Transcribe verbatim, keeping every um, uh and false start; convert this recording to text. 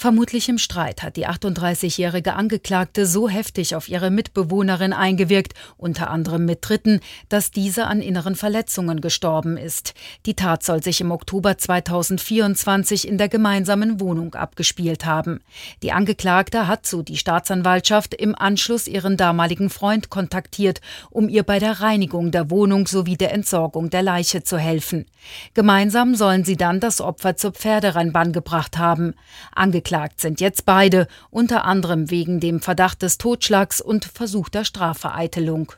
Vermutlich im Streit hat die achtunddreißigjährige Angeklagte so heftig auf ihre Mitbewohnerin eingewirkt, unter anderem mit Tritten, dass diese an inneren Verletzungen gestorben ist. Die Tat soll sich im Oktober zweitausendvierundzwanzig in der gemeinsamen Wohnung abgespielt haben. Die Angeklagte hat, so die Staatsanwaltschaft, im Anschluss ihren damaligen Freund kontaktiert, um ihr bei der Reinigung der Wohnung sowie der Entsorgung der Leiche zu helfen. Gemeinsam sollen sie dann das Opfer zur Pferderennbahn gebracht haben. Angeklagt sind jetzt beide, unter anderem wegen dem Verdacht des Totschlags und versuchter Strafvereitelung.